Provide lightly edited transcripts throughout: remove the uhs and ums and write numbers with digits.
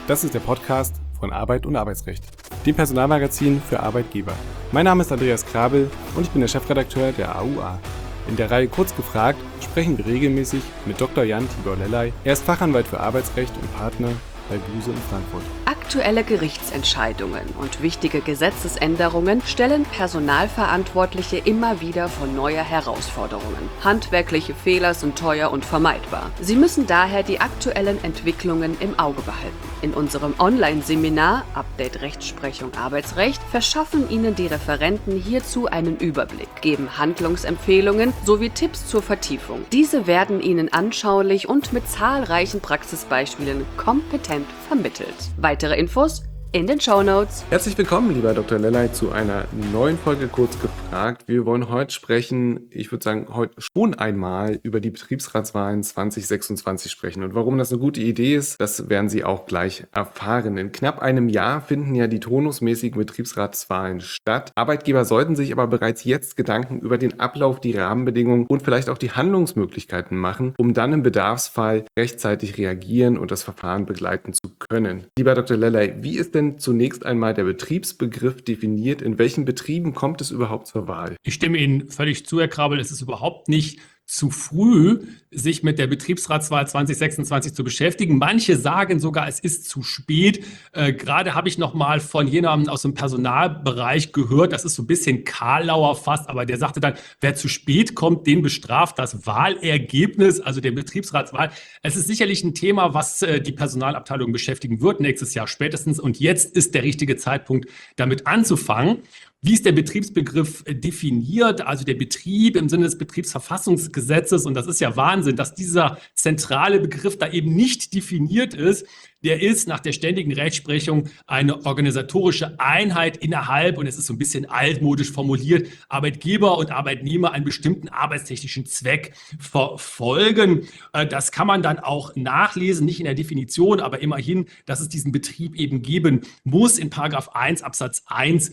Das ist der Podcast von Arbeit und Arbeitsrecht, dem Personalmagazin für Arbeitgeber. Mein Name ist Andreas Krabel und ich bin der Chefredakteur der AUA. In der Reihe Kurz gefragt sprechen wir regelmäßig mit Dr. Jan Tibor Lellay. Er ist Fachanwalt für Arbeitsrecht und Partner bei Buse in Frankfurt. Aktuelle Gerichtsentscheidungen und wichtige Gesetzesänderungen stellen Personalverantwortliche immer wieder vor neue Herausforderungen. Handwerkliche Fehler sind teuer und vermeidbar. Sie müssen daher die aktuellen Entwicklungen im Auge behalten. In unserem Online-Seminar Update Rechtsprechung Arbeitsrecht verschaffen Ihnen die Referenten hierzu einen Überblick, geben Handlungsempfehlungen sowie Tipps zur Vertiefung. Diese werden Ihnen anschaulich und mit zahlreichen Praxisbeispielen kompetent vermittelt. Weitere Infos in den Shownotes. Herzlich willkommen, lieber Dr. Lellay, zu einer neuen Folge Kurz gefragt. Wir wollen heute sprechen, ich würde sagen, heute schon einmal über die Betriebsratswahlen 2026 sprechen. Und warum das eine gute Idee ist, das werden Sie auch gleich erfahren. In knapp einem Jahr finden ja die turnusmäßigen Betriebsratswahlen statt. Arbeitgeber sollten sich aber bereits jetzt Gedanken über den Ablauf, die Rahmenbedingungen und vielleicht auch die Handlungsmöglichkeiten machen, um dann im Bedarfsfall rechtzeitig reagieren und das Verfahren begleiten zu können. Lieber Dr. Lellay, wie ist denn zunächst einmal der Betriebsbegriff definiert? In welchen Betrieben kommt es überhaupt zur Wahl? Ich stimme Ihnen völlig zu, Herr Krabel. Es ist überhaupt nicht zu früh, sich mit der Betriebsratswahl 2026 zu beschäftigen. Manche sagen sogar, es ist zu spät. Gerade habe ich noch mal von jemandem aus dem Personalbereich gehört, das ist so ein bisschen Karlauer fast, aber der sagte dann, wer zu spät kommt, den bestraft das Wahlergebnis, also der Betriebsratswahl. Es ist sicherlich ein Thema, was die Personalabteilung beschäftigen wird, nächstes Jahr spätestens. Und jetzt ist der richtige Zeitpunkt, damit anzufangen. Wie ist der Betriebsbegriff definiert? Also der Betrieb im Sinne des Betriebsverfassungsgesetzes, und das ist ja Wahnsinn, dass dieser zentrale Begriff da eben nicht definiert ist. Der ist nach der ständigen Rechtsprechung eine organisatorische Einheit innerhalb, und es ist so ein bisschen altmodisch formuliert, Arbeitgeber und Arbeitnehmer einen bestimmten arbeitstechnischen Zweck verfolgen. Das kann man dann auch nachlesen, nicht in der Definition, aber immerhin, dass es diesen Betrieb eben geben muss in Paragraph 1 Absatz 1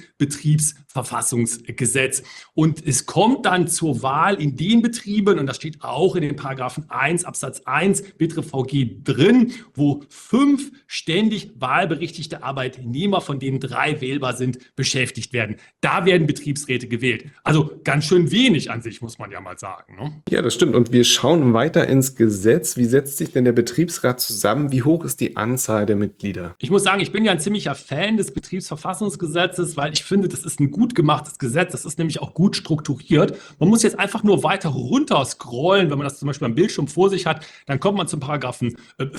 Betriebsverfassungsgesetz. Und es kommt dann zur Wahl in den Betrieben, und das steht auch in den Paragraphen 1 Absatz 1 BetrifVG drin, wo 5 ständig wahlberechtigte Arbeitnehmer, von denen 3 wählbar sind, beschäftigt werden. Da werden Betriebsräte gewählt. Also ganz schön wenig an sich, muss man ja mal sagen, ne? Ja, das stimmt. Und wir schauen weiter ins Gesetz. Wie setzt sich denn der Betriebsrat zusammen? Wie hoch ist die Anzahl der Mitglieder? Ich muss sagen, ich bin ja ein ziemlicher Fan des Betriebsverfassungsgesetzes, weil ich finde, das ist ein gut gemachtes Gesetz. Das ist nämlich auch gut strukturiert. Man muss jetzt einfach nur weiter runter scrollen. Wenn man das zum Beispiel am Bildschirm vor sich hat, dann kommt man zum Paragraphen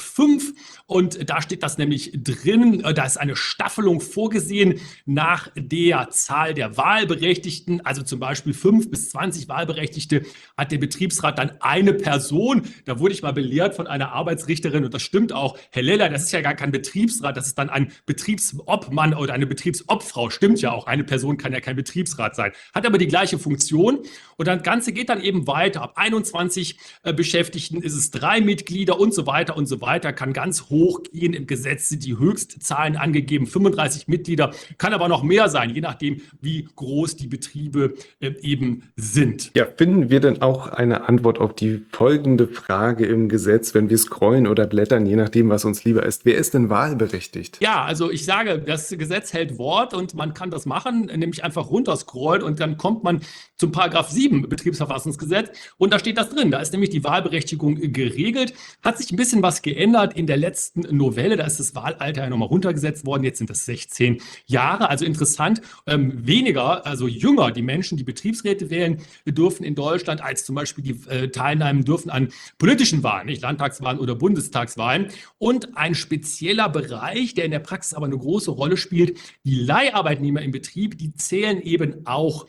5 und da steht das nämlich drin. Da ist eine Staffelung vorgesehen nach der Zahl der Wahlberechtigten. Also zum Beispiel 5 bis 20 Wahlberechtigte hat der Betriebsrat dann eine Person. Da wurde ich mal belehrt von einer Arbeitsrichterin, und das stimmt auch. Herr Lellay, das ist ja gar kein Betriebsrat, das ist dann ein Betriebsobmann oder eine Betriebsobfrau. Stimmt ja auch, eine Person kann ja kein Betriebsrat sein. Hat aber die gleiche Funktion, und das Ganze geht dann eben weiter. Ab 21 Beschäftigten ist es 3 Mitglieder und so weiter, kann ganz hoch gehen. Im Gesetz sind die Höchstzahlen angegeben, 35 Mitglieder, kann aber noch mehr sein, je nachdem, wie groß die Betriebe eben sind. Ja, finden wir denn auch eine Antwort auf die folgende Frage im Gesetz, wenn wir scrollen oder blättern, je nachdem, was uns lieber ist? Wer ist denn wahlberechtigt? Ja, also ich sage, das Gesetz hält Wort, und man kann das machen, nämlich einfach runterscrollen, und dann kommt man zum Paragraph 7 Betriebsverfassungsgesetz, und da steht das drin. Da ist nämlich die Wahlberechtigung geregelt. Hat sich ein bisschen was geändert in der letzten Novelle. Da ist das Wahlalter ja nochmal runtergesetzt worden. Jetzt sind das 16 Jahre. Also interessant, weniger, also jünger, die Menschen, die Betriebsräte wählen, dürfen in Deutschland, als zum Beispiel die teilnehmen dürfen an politischen Wahlen, nicht Landtagswahlen oder Bundestagswahlen. Und ein spezieller Bereich, der in der Praxis aber eine große Rolle spielt, die Leiharbeitnehmer im Betrieb, die zählen eben auch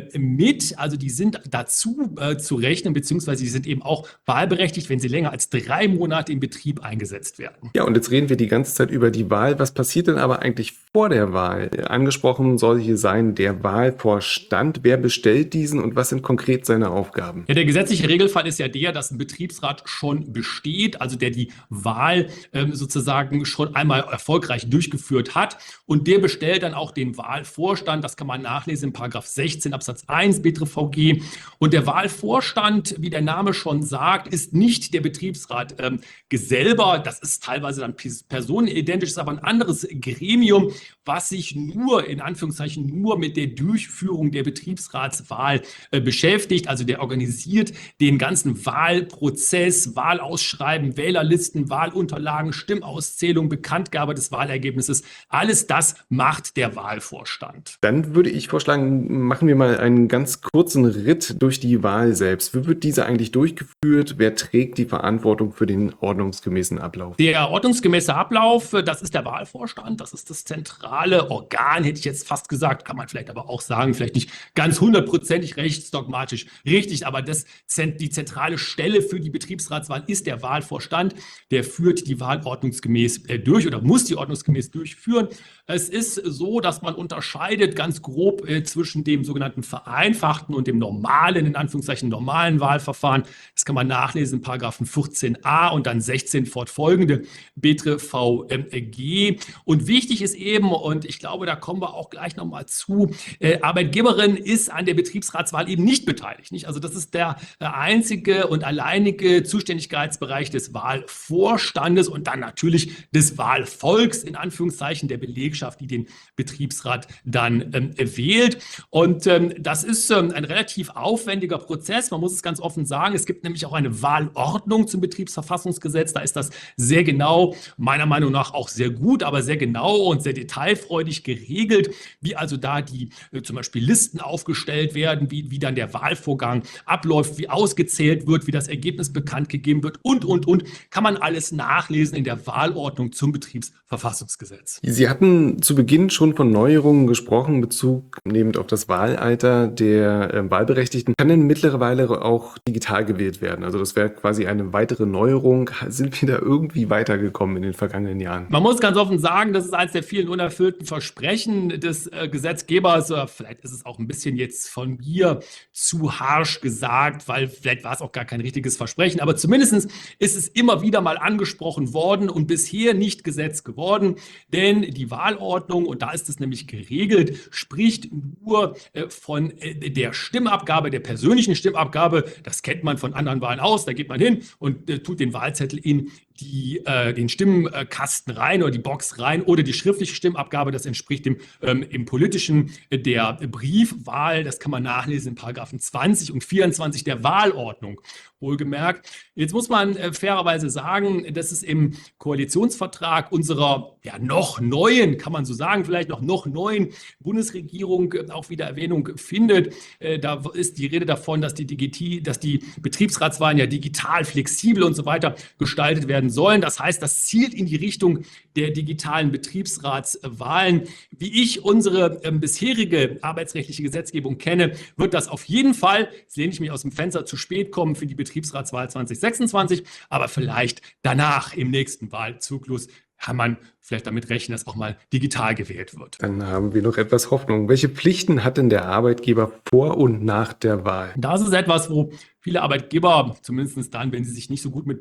mit. Also die sind dazu zu rechnen, beziehungsweise die sind eben auch wahlberechtigt, wenn sie länger als 3 Monate im Betrieb eingesetzt werden. Ja, und jetzt reden wir die ganze Zeit über die Wahl. Was passiert denn aber eigentlich vor der Wahl? Angesprochen soll hier sein der Wahlvorstand. Wer bestellt diesen und was sind konkret seine Aufgaben? Ja, der gesetzliche Regelfall ist ja der, dass ein Betriebsrat schon besteht, also der die Wahl sozusagen schon einmal erfolgreich durchgeführt hat, und der bestellt dann auch den Wahlvorstand. Das kann man nachlesen in Paragraph 16 Absatz 1 BetrifVG. Und der Wahlvorstand, wie der Name schon sagt, ist nicht der Betriebsrat selber. Das ist teilweise dann personenidentisch, ist aber ein anderes Gremium, was sich nur, in Anführungszeichen, nur mit der Durchführung der Betriebsratswahl beschäftigt. Also der organisiert den ganzen Wahlprozess, Wahlausschreiben, Wählerlisten, Wahlunterlagen, Stimmauszählung, Bekanntgabe des Wahlergebnisses. Alles das macht der Wahlvorstand. Dann würde ich vorschlagen, machen wir mal einen ganz kurzen Ritt durch die Wahl selbst. Wie wird diese eigentlich durchgeführt? Wer trägt die Verantwortung für den ordnungsgemäßen Ablauf? Der ordnungsgemäße Ablauf, das ist der Wahlvorstand, das ist das zentrale Organ, hätte ich jetzt fast gesagt, kann man vielleicht aber auch sagen, vielleicht nicht ganz hundertprozentig rechtsdogmatisch richtig, aber die zentrale Stelle für die Betriebsratswahl ist der Wahlvorstand, der führt die Wahl ordnungsgemäß durch oder muss die ordnungsgemäß durchführen. Es ist so, dass man unterscheidet ganz grob zwischen dem sogenannten vereinfachten und dem normalen, in Anführungszeichen normalen Wahlverfahren. Das kann man nachlesen in Paragraphen 14a und dann 16 fortfolgende BetraVG. Und wichtig ist eben, und ich glaube, da kommen wir auch gleich nochmal zu, Arbeitgeberin ist an der Betriebsratswahl eben nicht beteiligt. Nicht? Also das ist der einzige und alleinige Zuständigkeitsbereich des Wahlvorstandes und dann natürlich des Wahlvolks, in Anführungszeichen der Belegschaft, die den Betriebsrat dann wählt. Und das ist ein relativ aufwendiger Prozess. Man muss es ganz offen sagen. Es gibt nämlich auch eine Wahlordnung zum Betriebsverfassungsgesetz. Da ist das sehr genau, meiner Meinung nach auch sehr gut, aber sehr genau und sehr detailfreudig geregelt, wie also da die zum Beispiel Listen aufgestellt werden, wie dann der Wahlvorgang abläuft, wie ausgezählt wird, wie das Ergebnis bekannt gegeben wird und. Kann man alles nachlesen in der Wahlordnung zum Betriebsverfassungsgesetz. Sie hatten zu Beginn schon von Neuerungen gesprochen, Bezug nehmend auf das Wahlalter der Wahlberechtigten. Kann denn mittlerweile auch digital gewählt werden? Also das wäre quasi eine weitere Neuerung. Sind wir da irgendwie weitergekommen in den vergangenen Jahren? Man muss ganz offen sagen, das ist eines der vielen unerfüllten Versprechen des Gesetzgebers. Vielleicht ist es auch ein bisschen jetzt von mir zu harsch gesagt, weil vielleicht war es auch gar kein richtiges Versprechen. Aber zumindest ist es immer wieder mal angesprochen worden und bisher nicht Gesetz geworden. Denn die Wahlordnung, und da ist es nämlich geregelt, spricht nur von der Stimmabgabe, der persönlichen Stimmabgabe. Das kennt man von anderen Wahlen aus. Da geht man hin und tut den Wahlzettel in den Stimmkasten rein oder die Box rein oder die schriftliche Stimmabgabe, das entspricht dem im politischen der Briefwahl, das kann man nachlesen in Paragraphen 20 und 24 der Wahlordnung. Wohlgemerkt. Jetzt muss man fairerweise sagen, dass es im Koalitionsvertrag unserer noch neuen, kann man so sagen, vielleicht noch neuen Bundesregierung auch wieder Erwähnung findet. Da ist die Rede davon, dass die Betriebsratswahlen ja digital, flexibel und so weiter gestaltet werden sollen. Das heißt, das zielt in die Richtung der digitalen Betriebsratswahlen. Wie ich unsere bisherige arbeitsrechtliche Gesetzgebung kenne, wird das auf jeden Fall, jetzt lehne ich mich aus dem Fenster, zu spät kommen für die Betriebsratswahl 2026, aber vielleicht danach im nächsten Wahlzyklus kann man vielleicht damit rechnen, dass auch mal digital gewählt wird. Dann haben wir noch etwas Hoffnung. Welche Pflichten hat denn der Arbeitgeber vor und nach der Wahl? Das ist etwas, wo viele Arbeitgeber, zumindest dann, wenn sie sich nicht so gut mit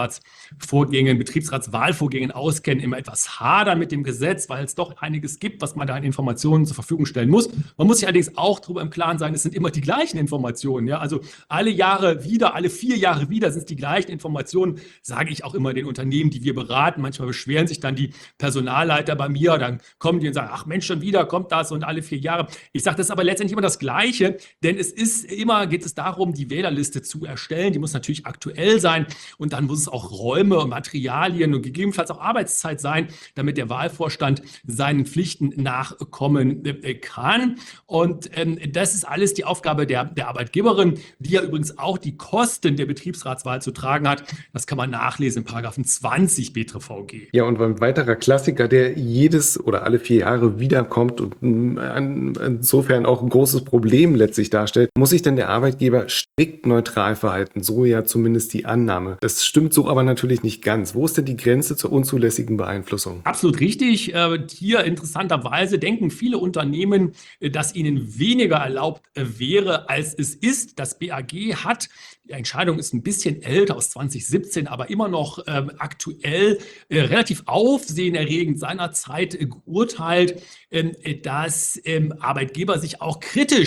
Betriebsratswahlvorgängen auskennen, immer etwas hadern mit dem Gesetz, weil es doch einiges gibt, was man da an Informationen zur Verfügung stellen muss. Man muss sich allerdings auch darüber im Klaren sein, es sind immer die gleichen Informationen. Ja? Also alle 4 Jahre wieder sind es die gleichen Informationen, sage ich auch immer den Unternehmen, die wir beraten. Manchmal beschweren sich dann die Personalleiter bei mir, dann kommen die und sagen, ach Mensch, schon wieder kommt das und alle 4 Jahre. Ich sage, das ist aber letztendlich immer das Gleiche, denn geht es darum, die Wählerliste zu erstellen. Die muss natürlich aktuell sein und dann muss es auch Räume und Materialien und gegebenenfalls auch Arbeitszeit sein, damit der Wahlvorstand seinen Pflichten nachkommen kann. Und das ist alles die Aufgabe der Arbeitgeberin, die ja übrigens auch die Kosten der Betriebsratswahl zu tragen hat. Das kann man nachlesen in Paragraphen 20 BetraVG. Ja, und ein weiterer Klassiker, der jedes oder alle 4 Jahre wiederkommt und insofern auch ein großes Problem letztlich darstellt, muss sich denn der Arbeitgeber strikt neutral verhalten? So ja zumindest die Annahme. Das stimmt so aber natürlich nicht ganz. Wo ist denn die Grenze zur unzulässigen Beeinflussung? Absolut richtig. Hier interessanterweise denken viele Unternehmen, dass ihnen weniger erlaubt wäre, als es ist. Das BAG hat, die Entscheidung ist ein bisschen älter, aus 2017, aber immer noch aktuell, relativ aufsehenerregend seinerzeit geurteilt, dass Arbeitgeber sich auch kritisch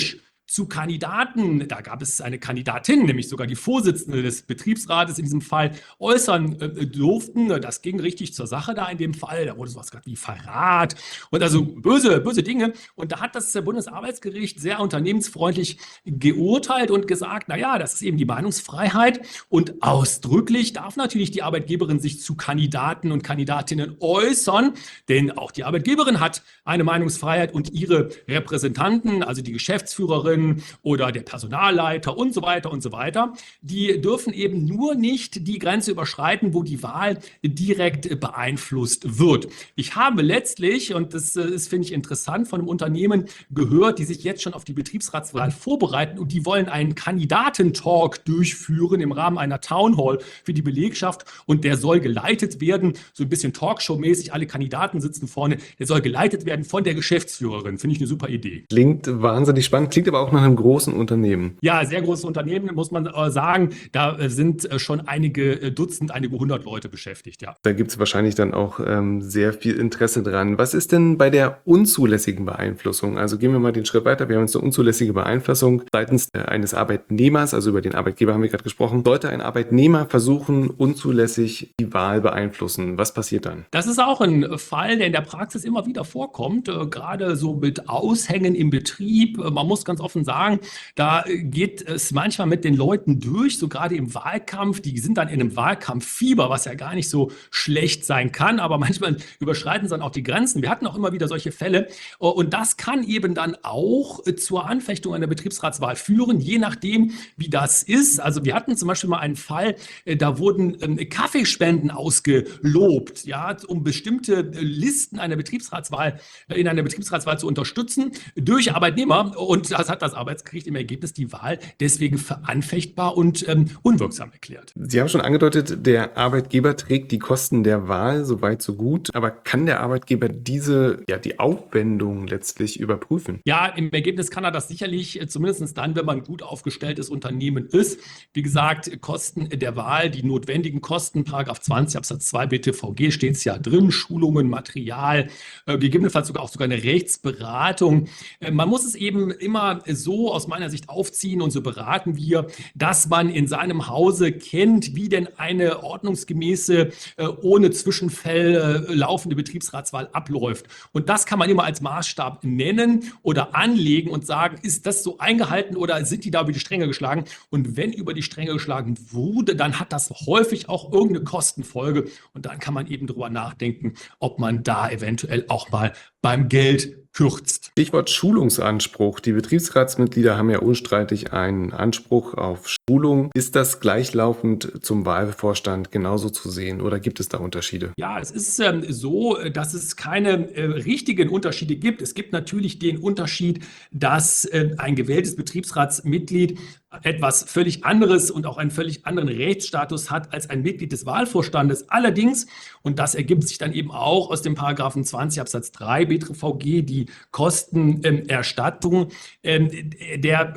zu Kandidaten, da gab es eine Kandidatin, nämlich sogar die Vorsitzende des Betriebsrates in diesem Fall, äußern durften. Das ging richtig zur Sache da in dem Fall. Da wurde sowas wie Verrat und also böse Dinge. Und da hat das Bundesarbeitsgericht sehr unternehmensfreundlich geurteilt und gesagt, naja, das ist eben die Meinungsfreiheit und ausdrücklich darf natürlich die Arbeitgeberin sich zu Kandidaten und Kandidatinnen äußern, denn auch die Arbeitgeberin hat eine Meinungsfreiheit und ihre Repräsentanten, also die Geschäftsführerin oder der Personalleiter und so weiter, die dürfen eben nur nicht die Grenze überschreiten, wo die Wahl direkt beeinflusst wird. Ich habe letztlich, und das ist, finde ich, interessant, von einem Unternehmen gehört, die sich jetzt schon auf die Betriebsratswahl vorbereiten und die wollen einen Kandidatentalk durchführen im Rahmen einer Townhall für die Belegschaft und der soll geleitet werden, so ein bisschen Talkshow-mäßig, alle Kandidaten sitzen vorne, der soll geleitet werden von der Geschäftsführerin. Finde ich eine super Idee. Klingt wahnsinnig spannend, klingt aber auch nach einem großen Unternehmen. Ja, sehr großes Unternehmen, muss man sagen. Da sind schon einige Dutzend, einige 100 Leute beschäftigt, ja. Da gibt es wahrscheinlich dann auch sehr viel Interesse dran. Was ist denn bei der unzulässigen Beeinflussung? Also gehen wir mal den Schritt weiter. Wir haben jetzt eine unzulässige Beeinflussung seitens eines Arbeitnehmers, also über den Arbeitgeber haben wir gerade gesprochen. Sollte ein Arbeitnehmer versuchen, unzulässig die Wahl beeinflussen, was passiert dann? Das ist auch ein Fall, der in der Praxis immer wieder vorkommt, gerade so mit Aushängen im Betrieb. Man muss ganz offen sagen, da geht es manchmal mit den Leuten durch, so gerade im Wahlkampf. Die sind dann in einem Wahlkampffieber, was ja gar nicht so schlecht sein kann, aber manchmal überschreiten sie dann auch die Grenzen. Wir hatten auch immer wieder solche Fälle und das kann eben dann auch zur Anfechtung einer Betriebsratswahl führen, je nachdem, wie das ist. Also wir hatten zum Beispiel mal einen Fall, da wurden Kaffeespenden ausgelobt, ja, um bestimmte Listen einer Betriebsratswahl in einer Betriebsratswahl zu unterstützen durch Arbeitnehmer und das hat das Arbeitsgericht im Ergebnis die Wahl deswegen für anfechtbar und unwirksam erklärt. Sie haben schon angedeutet, der Arbeitgeber trägt die Kosten der Wahl, soweit so gut. Aber kann der Arbeitgeber die Aufwendung letztlich überprüfen? Ja, im Ergebnis kann er das sicherlich, zumindest dann, wenn man ein gut aufgestelltes Unternehmen ist. Wie gesagt, Kosten der Wahl, die notwendigen Kosten, § 20 Absatz 2 BTVG steht es ja drin, Schulungen, Material, gegebenenfalls sogar eine Rechtsberatung. Man muss es eben immer so aus meiner Sicht aufziehen und so beraten wir, dass man in seinem Hause kennt, wie denn eine ordnungsgemäße, ohne Zwischenfälle laufende Betriebsratswahl abläuft. Und das kann man immer als Maßstab nennen oder anlegen und sagen, ist das so eingehalten oder sind die da über die Stränge geschlagen? Und wenn über die Stränge geschlagen wurde, dann hat das häufig auch irgendeine Kostenfolge und dann kann man eben drüber nachdenken, ob man da eventuell auch mal beim Geld kürzt. Stichwort Schulungsanspruch. Die Betriebsratsmitglieder haben ja unstreitig einen Anspruch auf Schulung. Ist das gleichlaufend zum Wahlvorstand genauso zu sehen oder gibt es da Unterschiede? Ja, es ist so, dass es keine richtigen Unterschiede gibt. Es gibt natürlich den Unterschied, dass ein gewähltes Betriebsratsmitglied etwas völlig anderes und auch einen völlig anderen Rechtsstatus hat als ein Mitglied des Wahlvorstandes. Allerdings, und das ergibt sich dann eben auch aus dem Paragraphen 20 Absatz 3 BTVG, die Kostenerstattung, der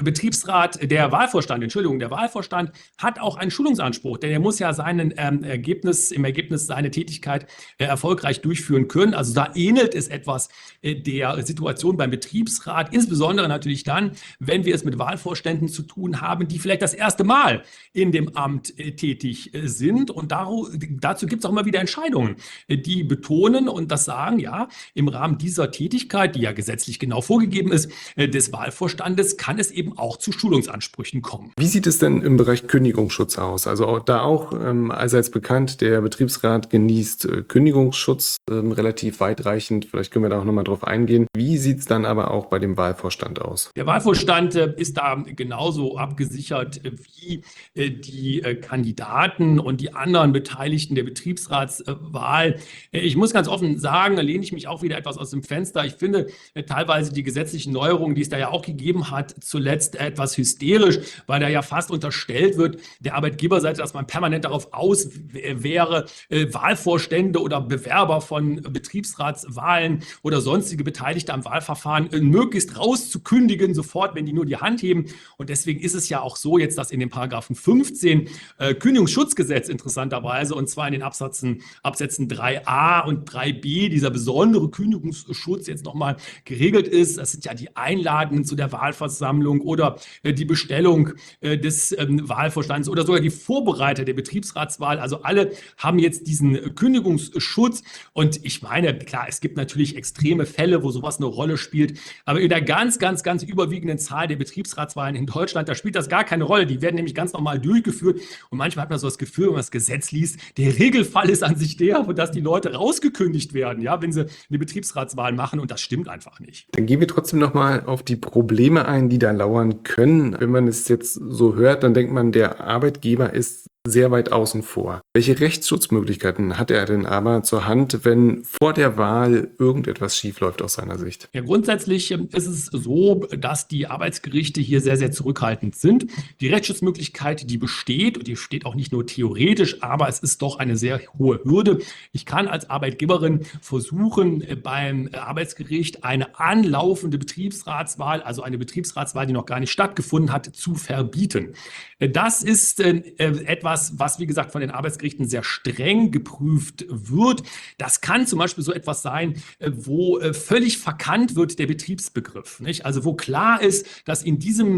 Wahlvorstand hat auch einen Schulungsanspruch, denn er muss ja im Ergebnis seine Tätigkeit erfolgreich durchführen können. Also da ähnelt es etwas der Situation beim Betriebsrat, insbesondere natürlich dann, wenn wir es mit Wahlvorständen zu tun haben, die vielleicht das erste Mal in dem Amt tätig sind. Und dazu gibt es auch immer wieder Entscheidungen, die betonen und das sagen, ja, im Rahmen dieser Tätigkeit, die ja gesetzlich genau vorgegeben ist, des Wahlvorstandes, kann es eben auch zu Schulungsansprüchen kommen. Wie sieht es denn im Bereich Kündigungsschutz aus? Also allseits bekannt, der Betriebsrat genießt Kündigungsschutz relativ weitreichend. Vielleicht können wir da auch nochmal drauf eingehen. Wie sieht es dann aber auch bei dem Wahlvorstand aus? Der Wahlvorstand ist da genauso abgesichert wie die Kandidaten und die anderen Beteiligten der Betriebsratswahl. Ich muss ganz offen sagen, da lehne ich mich auch wieder etwas aus dem Fenster. Ich finde teilweise die gesetzlichen Neuerungen, die es da ja auch gegeben hat, zuletzt etwas hysterisch, weil da ja fast unterstellt wird, der Arbeitgeberseite, dass man permanent darauf aus wäre, Wahlvorstände oder Bewerber von Betriebsratswahlen oder sonstige Beteiligte am Wahlverfahren möglichst rauszukündigen, sofort, wenn die nur die Hand heben. Und deswegen ist es ja auch so jetzt, dass in den Paragraphen 15 Kündigungsschutzgesetz interessanterweise, und zwar in den Absätzen 3a und 3b, dieser besondere Kündigungsschutz jetzt nochmal geregelt ist. Das sind ja die Einladungen zu der Wahlversammlung oder die Bestellung des Wahlvorstands oder sogar die Vorbereiter der Betriebsratswahl. Also alle haben jetzt diesen Kündigungsschutz. Und ich meine, klar, es gibt natürlich extreme Fälle, wo sowas eine Rolle spielt. Aber in der ganz, ganz, ganz überwiegenden Zahl der Betriebsratswahlen in Deutschland, da spielt das gar keine Rolle. Die werden nämlich ganz normal durchgeführt. Und manchmal hat man so das Gefühl, wenn man das Gesetz liest, der Regelfall ist an sich der, dass die Leute rausgekündigt werden, ja, wenn sie eine Betriebsratswahl machen. Und das stimmt einfach nicht. Dann gehen wir trotzdem nochmal auf die Probleme ein, die da lauern können. Wenn man es jetzt so hört, dann denkt man, der Arbeitgeber ist sehr weit außen vor. Welche Rechtsschutzmöglichkeiten hat er denn aber zur Hand, wenn vor der Wahl irgendetwas schiefläuft aus seiner Sicht? Ja, grundsätzlich ist es so, dass die Arbeitsgerichte hier sehr, sehr zurückhaltend sind. Die Rechtsschutzmöglichkeit, die besteht, und die steht auch nicht nur theoretisch, aber es ist doch eine sehr hohe Hürde. Ich kann als Arbeitgeberin versuchen, beim Arbeitsgericht eine anlaufende Betriebsratswahl, also eine Betriebsratswahl, die noch gar nicht stattgefunden hat, zu verbieten. Das ist etwas, was, wie gesagt, von den Arbeitsgerichten sehr streng geprüft wird. Das kann zum Beispiel so etwas sein, wo völlig verkannt wird der Betriebsbegriff, nicht? Also wo klar ist, dass in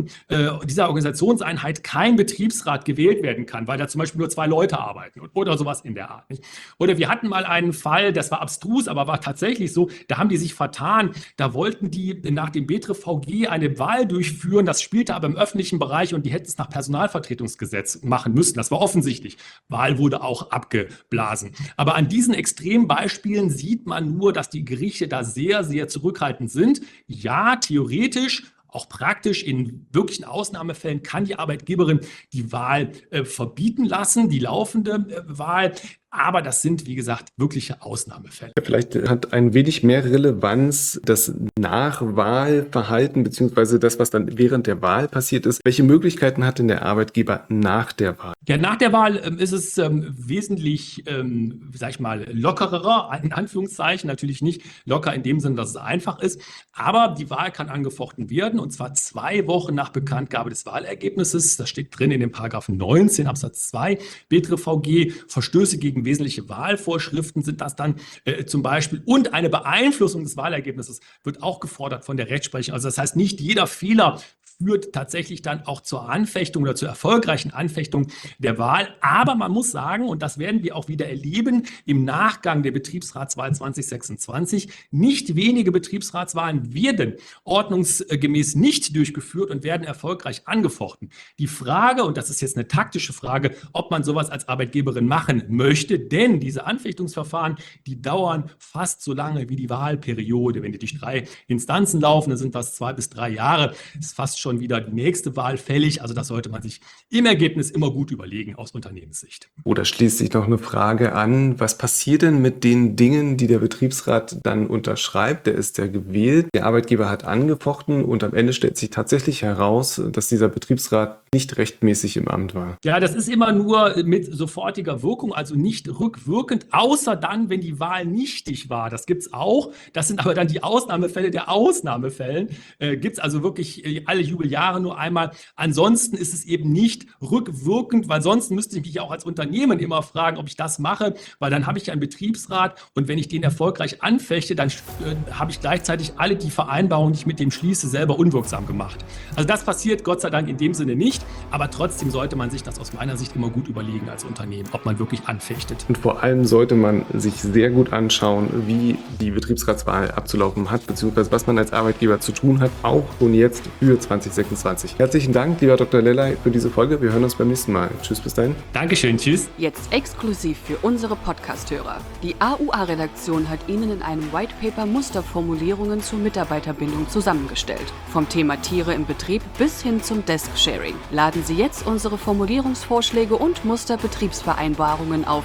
dieser Organisationseinheit kein Betriebsrat gewählt werden kann, weil da zum Beispiel nur 2 Leute arbeiten oder sowas in der Art, nicht? Oder wir hatten mal einen Fall, das war abstrus, aber war tatsächlich so, da haben die sich vertan, da wollten die nach dem BTRVG eine Wahl durchführen, das spielte aber im öffentlichen Bereich und die hätten es nach Personalvertretungsgesetz machen müssen. Das war offensichtlich. Wahl wurde auch abgeblasen. Aber an diesen Extrembeispielen sieht man nur, dass die Gerichte da sehr, sehr zurückhaltend sind. Ja, theoretisch, auch praktisch in wirklichen Ausnahmefällen kann die Arbeitgeberin die Wahl verbieten lassen, die laufende Wahl. Aber das sind, wie gesagt, wirkliche Ausnahmefälle. Vielleicht hat ein wenig mehr Relevanz das Nachwahlverhalten beziehungsweise das, was dann während der Wahl passiert ist. Welche Möglichkeiten hat denn der Arbeitgeber nach der Wahl? Ja, nach der Wahl ist es wesentlich, sag ich mal, lockerer, in Anführungszeichen, natürlich nicht locker in dem Sinne, dass es einfach ist, aber die Wahl kann angefochten werden und zwar 2 Wochen nach Bekanntgabe des Wahlergebnisses. Das steht drin in den Paragraphen 19 Absatz 2 BTRVG. Verstöße gegen wesentliche Wahlvorschriften sind das dann zum Beispiel und eine Beeinflussung des Wahlergebnisses wird auch gefordert von der Rechtsprechung. Also das heißt, nicht jeder Fehler führt tatsächlich dann auch zur Anfechtung oder zur erfolgreichen Anfechtung der Wahl. Aber man muss sagen, und das werden wir auch wieder erleben, im Nachgang der Betriebsratswahl 2026, nicht wenige Betriebsratswahlen werden ordnungsgemäß nicht durchgeführt und werden erfolgreich angefochten. Die Frage, und das ist jetzt eine taktische Frage, ob man sowas als Arbeitgeberin machen möchte, denn diese Anfechtungsverfahren, die dauern fast so lange wie die Wahlperiode. Wenn die durch 3 Instanzen laufen, dann sind das 2 bis 3 Jahre, ist fast schon wieder die nächste Wahl fällig. Also das sollte man sich im Ergebnis immer gut überlegen aus Unternehmenssicht. Oder schließt sich noch eine Frage an, was passiert denn mit den Dingen, die der Betriebsrat dann unterschreibt? Der ist ja gewählt, der Arbeitgeber hat angefochten und am Ende stellt sich tatsächlich heraus, dass dieser Betriebsrat nicht rechtmäßig im Amt war. Ja, das ist immer nur mit sofortiger Wirkung, also nicht rückwirkend, außer dann, wenn die Wahl nichtig war. Das gibt es auch. Das sind aber dann die Ausnahmefälle der Ausnahmefällen. Gibt es also wirklich alle Jubeljahre nur einmal. Ansonsten ist es eben nicht rückwirkend, weil sonst müsste ich mich auch als Unternehmen immer fragen, ob ich das mache, weil dann habe ich ja einen Betriebsrat und wenn ich den erfolgreich anfechte, dann habe ich gleichzeitig alle die Vereinbarungen, die ich mit dem schließe, selber unwirksam gemacht. Also das passiert Gott sei Dank in dem Sinne nicht, aber trotzdem sollte man sich das aus meiner Sicht immer gut überlegen als Unternehmen, ob man wirklich anfechtet. Und vor allem sollte man sich sehr gut anschauen, wie die Betriebsratswahl abzulaufen hat, beziehungsweise was man als Arbeitgeber zu tun hat, auch schon jetzt für 2026. Herzlichen Dank, lieber Dr. Lellay, für diese Folge. Wir hören uns beim nächsten Mal. Tschüss, bis dahin. Dankeschön, tschüss. Jetzt exklusiv für unsere Podcast-Hörer. Die AUA-Redaktion hat Ihnen in einem Whitepaper Musterformulierungen zur Mitarbeiterbindung zusammengestellt. Vom Thema Tiere im Betrieb bis hin zum Desk-Sharing. Laden Sie jetzt unsere Formulierungsvorschläge und Musterbetriebsvereinbarungen auf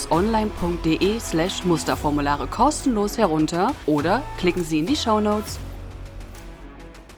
www.aua-online.de/Musterformulare kostenlos herunter oder klicken Sie in die Shownotes.